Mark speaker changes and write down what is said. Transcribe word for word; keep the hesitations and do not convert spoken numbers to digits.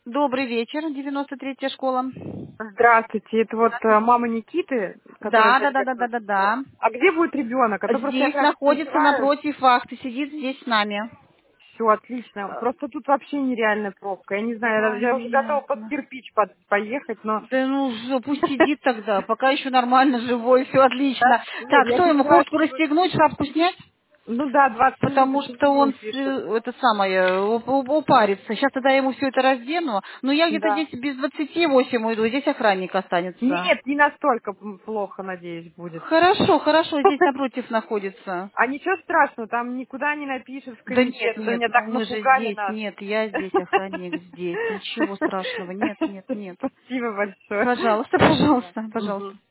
Speaker 1: Добрый вечер, девяносто третья школа.
Speaker 2: Здравствуйте, это вот э, мама Никиты, которая
Speaker 1: Да, да,
Speaker 2: здесь
Speaker 1: да, да, да,
Speaker 2: готовит.
Speaker 1: да, да.
Speaker 2: А где будет ребенок? А то просто я
Speaker 1: Здесь
Speaker 2: прям
Speaker 1: находится
Speaker 2: переживаю.
Speaker 1: напротив вахты, сидит здесь с нами.
Speaker 2: Все отлично. Просто тут вообще нереальная пробка. Я не знаю, я я уже готова под
Speaker 1: Понятно.
Speaker 2: кирпич под- поехать, но...
Speaker 1: Да ну что, пусть сидит тогда, пока еще нормально, живой, все
Speaker 2: Да,
Speaker 1: отлично.
Speaker 2: нет,
Speaker 1: Так,
Speaker 2: я
Speaker 1: что ему,
Speaker 2: переживаю,
Speaker 1: куртку
Speaker 2: что тут...
Speaker 1: расстегнуть, шапку снять?
Speaker 2: Ну да, двадцать минут
Speaker 1: Потому
Speaker 2: еще
Speaker 1: что он
Speaker 2: видео
Speaker 1: с-
Speaker 2: пишет.
Speaker 1: это самое уп- уп- упарится. Сейчас тогда я ему все это раздену. Но я где-то
Speaker 2: Да.
Speaker 1: здесь без двадцати восемь уйду, здесь охранник останется.
Speaker 2: Нет, не настолько м, плохо, надеюсь, будет.
Speaker 1: Хорошо, хорошо, здесь напротив находится.
Speaker 2: А ничего страшного, там никуда не напишешь в
Speaker 1: Да нет,
Speaker 2: комитет. Вы
Speaker 1: нет,
Speaker 2: меня
Speaker 1: ну
Speaker 2: так
Speaker 1: мы же
Speaker 2: напугали
Speaker 1: здесь,
Speaker 2: нас.
Speaker 1: нет, я здесь, охранник здесь, ничего страшного, нет, нет, нет.
Speaker 2: Спасибо большое.
Speaker 1: Пожалуйста,
Speaker 2: Спасибо.
Speaker 1: пожалуйста,
Speaker 2: Мгм.
Speaker 1: пожалуйста.